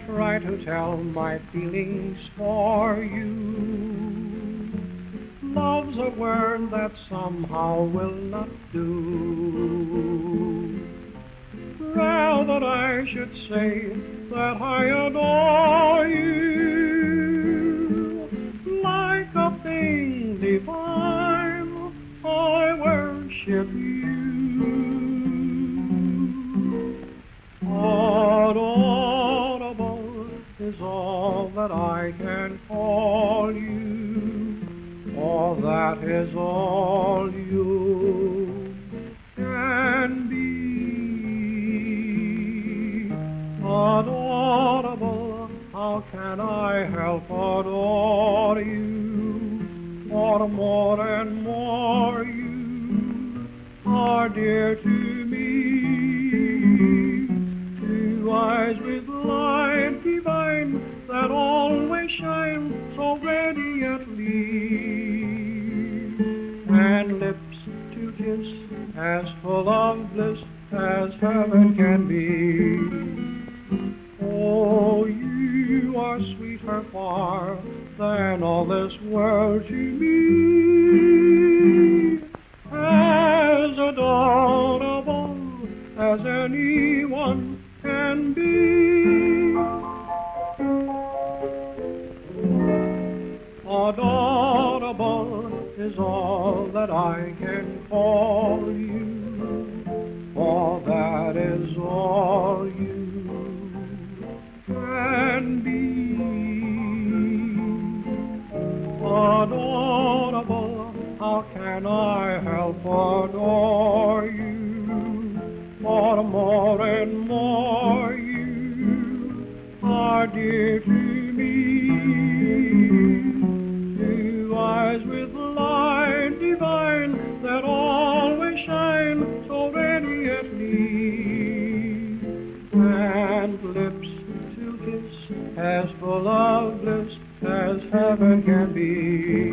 try to tell my feelings for you. Love's a word that somehow will not do. Rather I should say that I adore you. Like a thing divine, I worship you. Adorable is all that I can call you, for that is all you can be. Adorable, how can I help adore you? For more and more you are dear to me. Two eyes with light divine that always shine so radiantly, and lips to kiss as full of bliss as heaven can be. Oh, you are sweeter far than all this world to me, as adorable as anyone can be. Adorable is all that I can call you, for that is all you can be. Adorable, how can I help adore you? For more and more you are dear to me. Two eyes with light divine that always shine so radiantly, and lips to kiss as full of bliss as heaven can be.